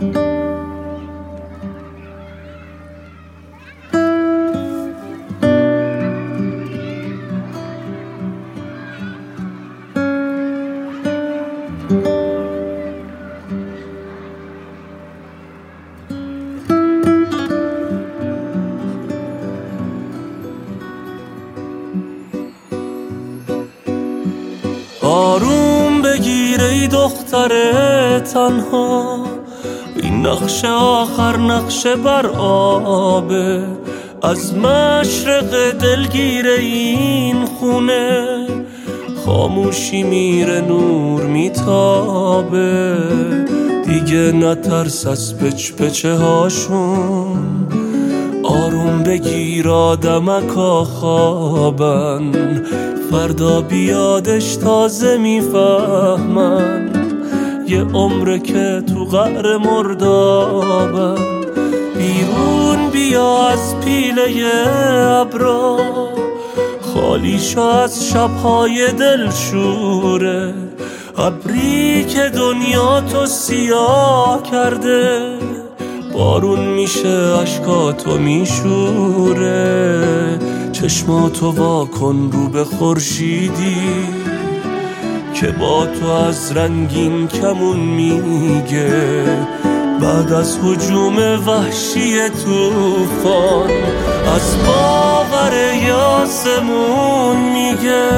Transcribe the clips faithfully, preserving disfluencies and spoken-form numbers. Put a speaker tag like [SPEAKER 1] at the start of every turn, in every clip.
[SPEAKER 1] آروم بگیر ای دختر تنها، این نقش آخر نقش بر آبه. از مشرق دلگیر این خونه خاموشی میره نور میتابه. دیگه نترس از پچ پچه هاشون، آروم بگیر آدمکا خوابن. فردا بیادش تازه میفهمن، یه عمره که تو قعر مردابن. بیرون بیا از پیله ابرا، خالی شو از شبهای دلشوره. ابری که دنیا تو سیاه کرده، بارون میشه اشکاتو میشوره. چشماتو وا کن رو به خورشیدی که با تو از رنگین کمون میگه. بعد از هجوم وحشی طوفان، از باور آسمون میگه.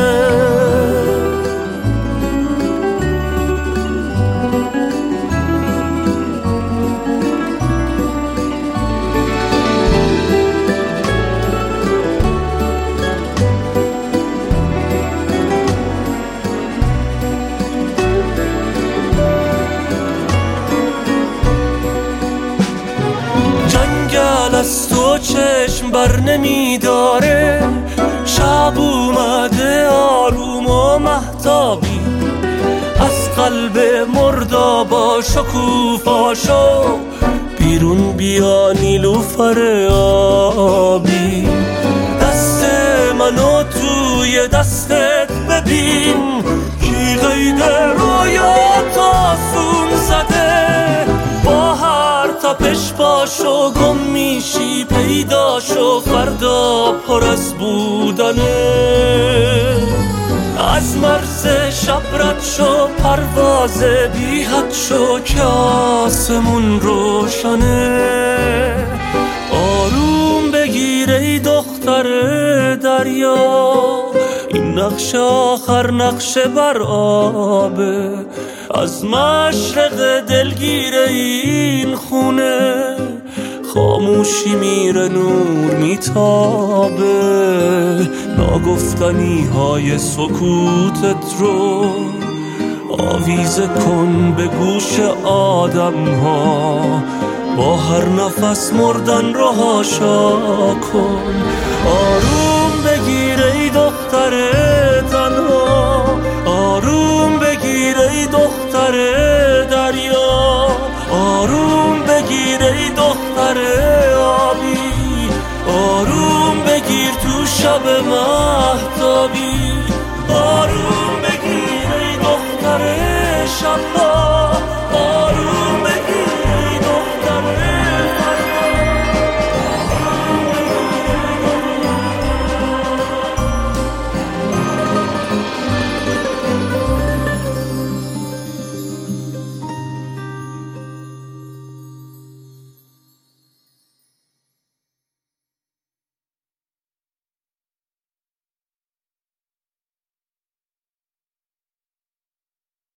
[SPEAKER 1] از تو چشم بر نمیداره، شب اومده آروم و مهتابی. از قلب مردابا شکوفاشو، بیرون بیا نیلوفر آبی. دست منو توی دستت ببین، کی قید رویات آسون زده. با هر تپش پاشو گم میشی پیداشو، فردا پر از بودنه. از مرز شب رد شو، پرواز بی حد شو که آسمون روشنه. آروم بگیر ای دختر دریا، این نقش آخر نقش بر آبه. از مشرق دلگیر این خونه خاموشی میره نور میتابه. ناگفتنی های سکوتت رو آویزه کن به گوش آدم ها. با هر نفس مردن رو هاشا کن. آروم بگیر ای دختر تنها، آروم بگیر ای دختر دریا. آروم بگیر ای دختر آبی، آروم بگیر تو شب مهتابی. آروم بگیر ای دختر شب